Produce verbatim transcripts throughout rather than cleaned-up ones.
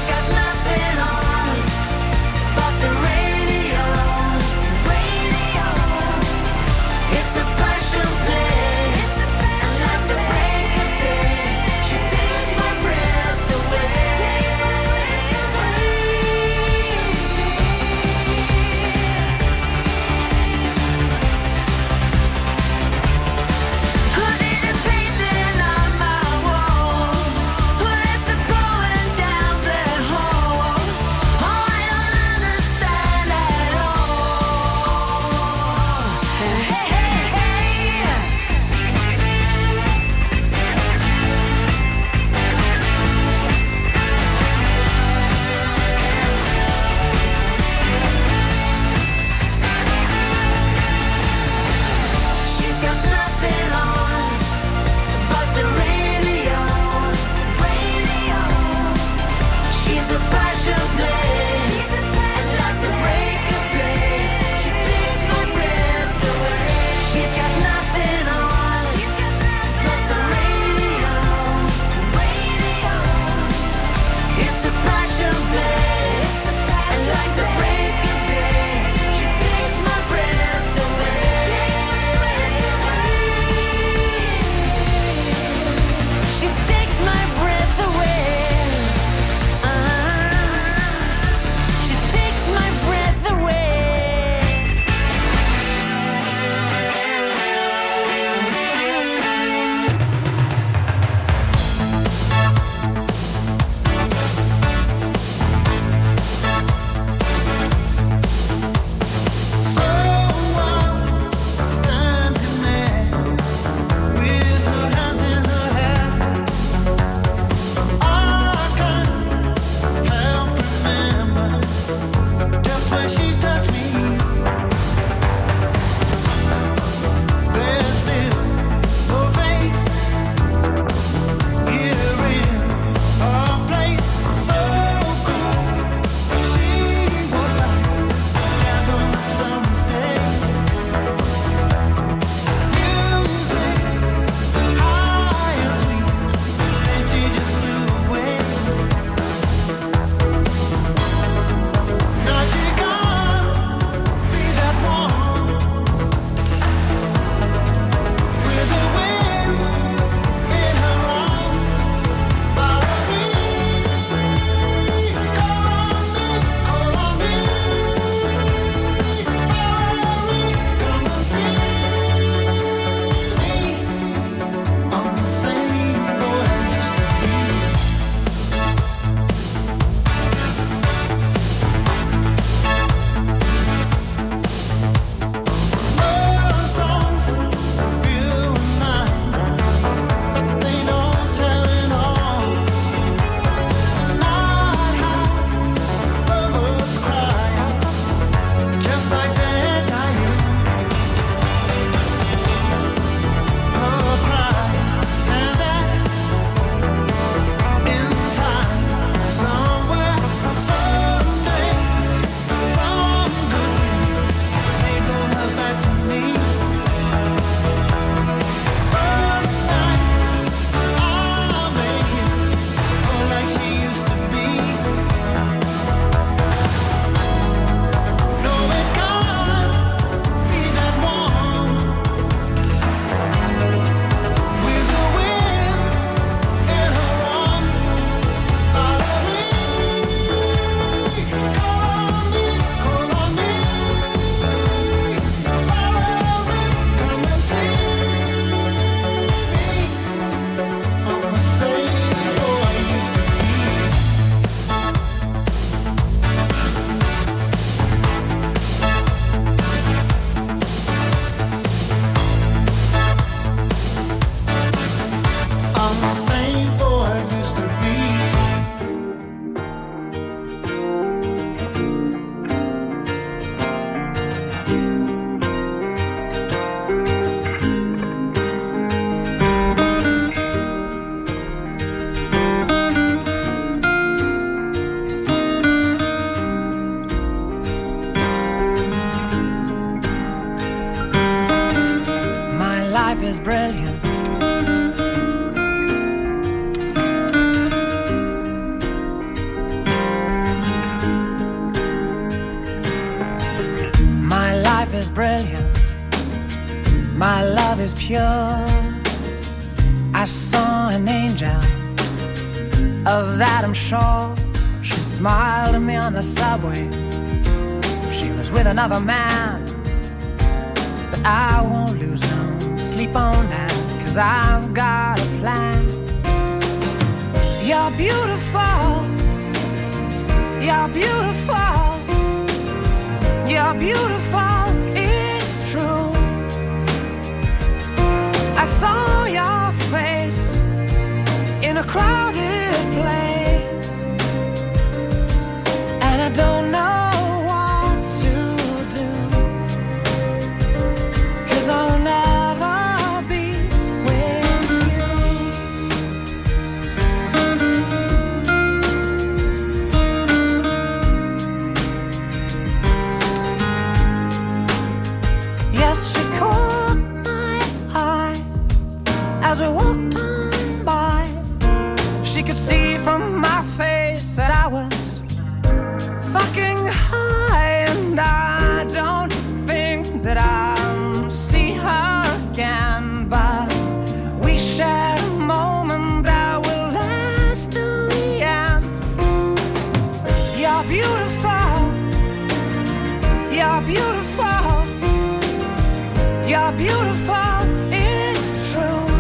got nothing on but the radio, radio. It's a passion play, and like the break of day, she takes my breath away. Who did the painting on my wall? Who left it going down the hall? is brilliant. My love is pure. I saw an angel, of that I'm sure. She smiled at me on the subway. She was with another man, but I won't lose no sleep on that, 'cause I've got a plan. You're beautiful. You're beautiful. You're beautiful. It's true. I saw your face in a crowded place, and I don't know what to do, 'cause I'll never be with you. Yes, she caught my eye as we walked on by. She could see from my face that I was fucking high, and I don't think that I'll see her again, but we shared a moment that will last till the end. You're beautiful. You're beautiful. You're beautiful. It's true.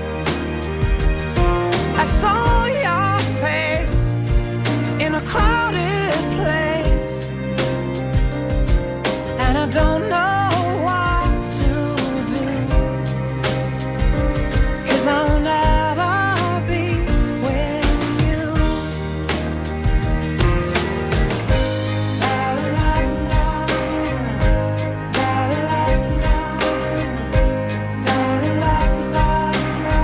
I saw your face in a crowded place, and I don't know what to do, 'cause I'll never be with you. La, la, la. La, la, la. La, la, la, la.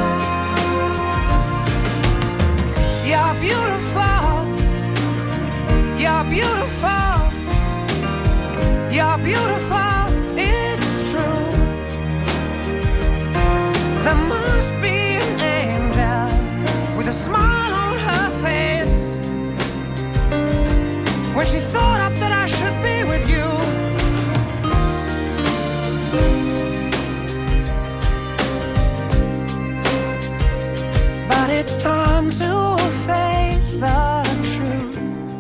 You're beautiful. You're beautiful. You're beautiful. It's true. There must be an angel with a smile on her face when she thought up that I should be with you. But it's time to face the truth.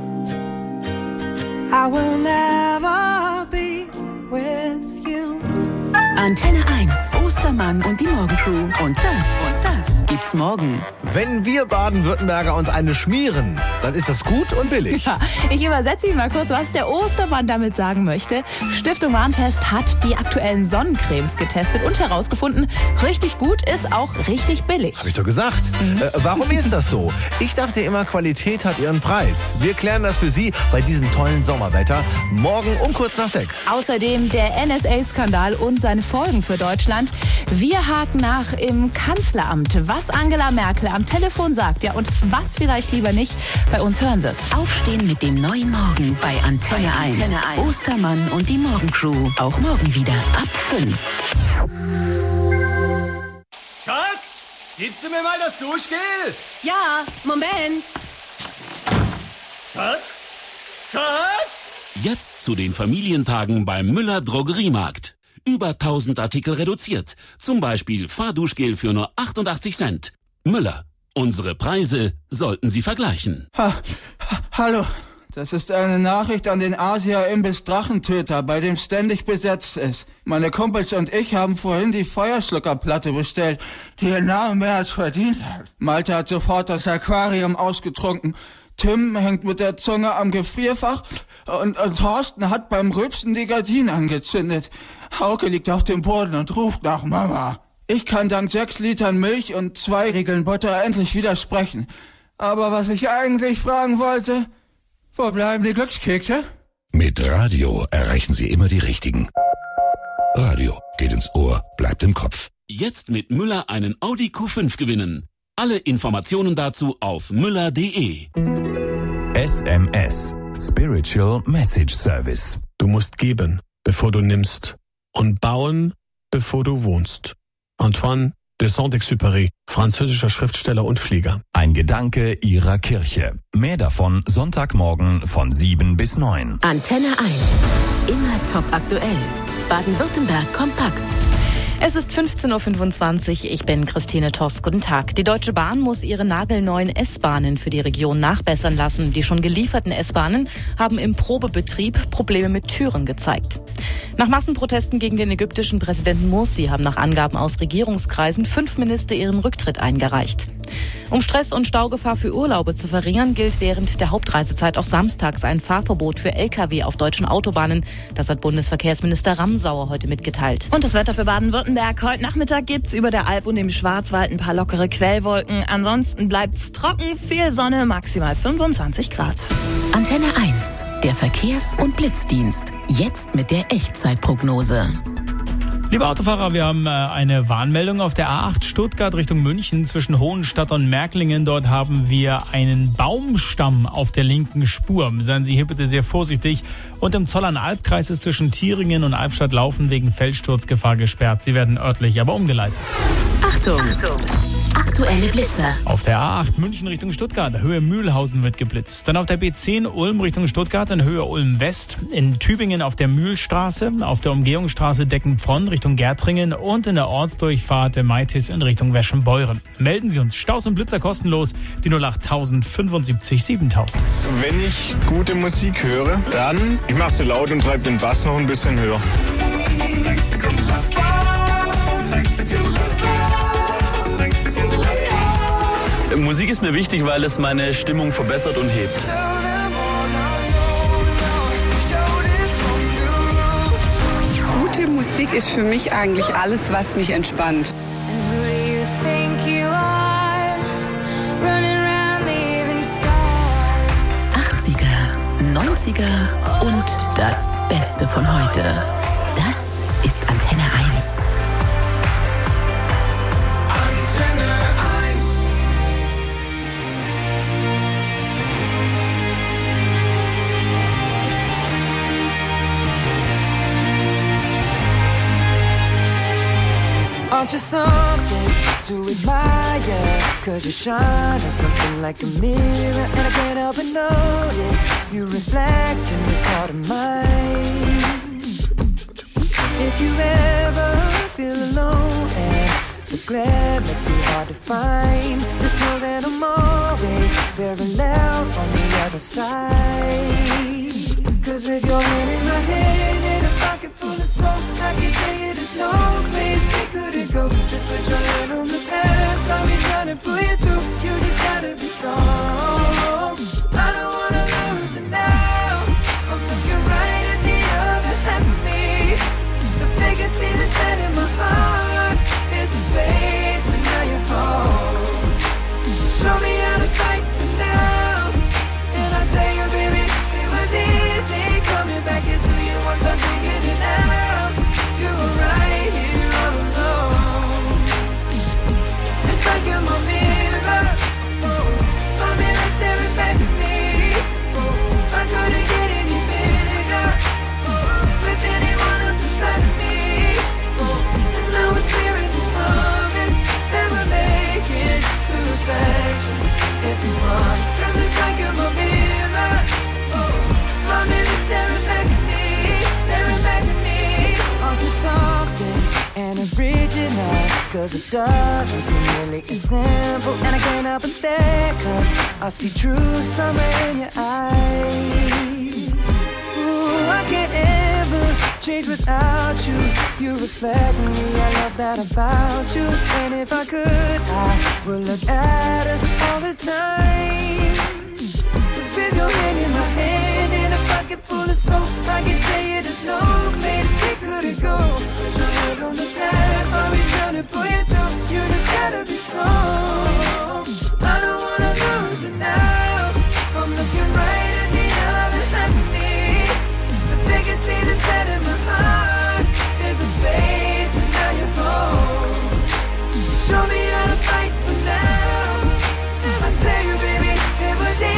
I will never be with you. Antenne eins, Ostermann und die Morgencrew. Und das, und das gibt's morgen. Wenn wir Baden-Württemberger uns eine schmieren, dann ist das gut und billig. Ja, ich übersetze Ihnen mal kurz, was der Ostermann damit sagen möchte. Stiftung Warentest hat die aktuellen Sonnencremes getestet und herausgefunden, richtig gut ist auch richtig billig. Hab ich doch gesagt. Mhm. Äh, warum ist das so? Ich dachte immer, Qualität hat ihren Preis. Wir klären das für Sie bei diesem tollen Sommerwetter. Morgen um kurz nach sechs. Außerdem der N S A-Skandal und seine Folgen für Deutschland. Wir haken nach im Kanzleramt, was Angela Merkel am Telefon sagt, ja, und was vielleicht lieber nicht. Bei uns hören Sie es. Aufstehen mit dem neuen Morgen bei Antenne eins. Ostermann und die Morgencrew. Auch morgen wieder ab fünf. Schatz, gibst du mir mal das Duschgel? Ja, Moment. Schatz? Schatz? Jetzt zu den Familientagen beim Müller Drogeriemarkt. Über tausend Artikel reduziert. Zum Beispiel Fahrduschgel für nur achtundachtzig Cent. Müller. Unsere Preise sollten Sie vergleichen. Ha, ha, hallo, das ist eine Nachricht an den Asia-Imbiss Drachentöter, bei dem ständig besetzt ist. Meine Kumpels und ich haben vorhin die Feuerschluckerplatte bestellt, die ihr Name mehr als verdient hat. Malte hat sofort das Aquarium ausgetrunken. Tim hängt mit der Zunge am Gefrierfach und, und Thorsten hat beim Rülpsen die Gardinen angezündet. Hauke liegt auf dem Boden und ruft nach Mama. Ich kann dank sechs Litern Milch und zwei Riegeln Butter endlich widersprechen. Aber was ich eigentlich fragen wollte, wo bleiben die Glückskekse? Mit Radio erreichen Sie immer die Richtigen. Radio geht ins Ohr, bleibt im Kopf. Jetzt mit Müller einen Audi Q fünf gewinnen. Alle Informationen dazu auf müller punkt de. S M S, Spiritual Message Service. Du musst geben, bevor du nimmst. Und bauen, bevor du wohnst. Antoine de Saint-Exupéry, französischer Schriftsteller und Flieger. Ein Gedanke Ihrer Kirche. Mehr davon Sonntagmorgen von sieben bis neun. Antenne eins. Immer top aktuell. Baden-Württemberg kompakt. Es ist fünfzehn Uhr fünfundzwanzig, ich bin Christine Toss. Guten Tag. Die Deutsche Bahn muss ihre nagelneuen S-Bahnen für die Region nachbessern lassen. Die schon gelieferten S-Bahnen haben im Probebetrieb Probleme mit Türen gezeigt. Nach Massenprotesten gegen den ägyptischen Präsidenten Morsi haben nach Angaben aus Regierungskreisen fünf Minister ihren Rücktritt eingereicht. Um Stress und Staugefahr für Urlaube zu verringern, gilt während der Hauptreisezeit auch samstags ein Fahrverbot für L K W auf deutschen Autobahnen. Das hat Bundesverkehrsminister Ramsauer heute mitgeteilt. Und das Wetter für Baden-Württemberg. Heute Nachmittag gibt's über der Alp und im Schwarzwald ein paar lockere Quellwolken. Ansonsten bleibt's trocken, viel Sonne, maximal fünfundzwanzig Grad. Antenne eins, der Verkehrs- und Blitzdienst. Jetzt mit der Echtzeitprognose. Liebe Autofahrer, wir haben äh, eine Warnmeldung auf der A acht Stuttgart Richtung München zwischen Hohenstadt und Märklingen. Dort haben wir einen Baumstamm auf der linken Spur. Seien Sie hier bitte sehr vorsichtig. Und im Zollern-Albkreis ist zwischen Thieringen und Albstadt-Laufen wegen Felssturzgefahr gesperrt. Sie werden örtlich aber umgeleitet. Achtung! Achtung. Aktuelle Blitze. Auf der A acht München Richtung Stuttgart, Höhe Mühlhausen wird geblitzt. Dann auf der B zehn Ulm Richtung Stuttgart in Höhe Ulm West. In Tübingen auf der Mühlstraße, auf der Umgehungsstraße Deckenpfronn Richtung Gärtringen und in der Ortsdurchfahrt der Maitis in Richtung Weschenbeuren. Melden Sie uns Staus und Blitzer kostenlos, die null acht fünfundsiebzig siebentausend. Wenn ich gute Musik höre, dann ich mache sie laut und treibe den Bass noch ein bisschen höher. Musik ist mir wichtig, weil es meine Stimmung verbessert und hebt. Gute Musik ist für mich eigentlich alles, was mich entspannt. achtziger, neunziger und das Beste von heute. Das ist Antenne eins. Aren't you something to admire? Cause you shine on something like a mirror, and I can't help but notice you reflect in this heart of mine. If you ever feel alone and the glare makes me hard to find, just know that I'm always very loud on the other side. Cause with your hand in my hand and a pocket full of soul, I can tell you there's no place we couldn't go. Just put your hand on the past, I'll be trying to pull you through. You just gotta be strong. I don't wanna lose you now. I'm looking right at the other half of me. The biggest thing that's set in my heart is the space, and now you're home. Show me how to fight for now, and I'll tell you, baby, it was easy coming back into you once I figured it out. You were right here all alone. It's like you're my mirror, oh, my mirror staring back at me. Oh, I couldn't get any bigger, oh, with anyone else beside me. Oh, and now it's clear as a promise that we're making two reflections into one. Cause it's like you're my mirror, oh, my mirror staring back at me, staring back at me. Aren't you something and original? Cause it doesn't seem really as simple, and I can't help but stare, cause I see true summer in your eyes. Ooh, I can't ever change without you. You reflect me, I love that about you. And if I could, I would look at us all the time. Just with your hand in my hand and a pocket full of soap, I can tell you there's no place we couldn't go. Just put your head on the past, I'll be trying to pull you through. You just gotta be strong. I don't wanna lose you now. I'm looking right at the other half of me. The biggest thing that's set in my heart is a space, and now you're home. Show me how to fight for now, and I tell you, baby, it was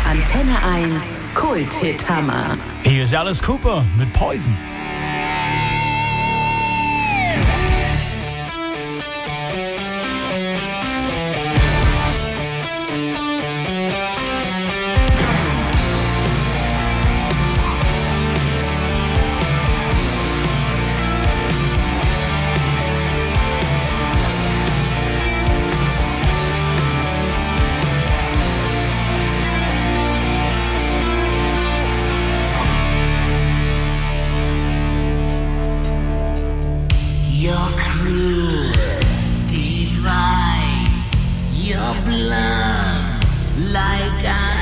Antenne eins Kult-Hit-Hammer. Hier ist Alice Cooper mit Poison. Your cruel device, your blood like ice.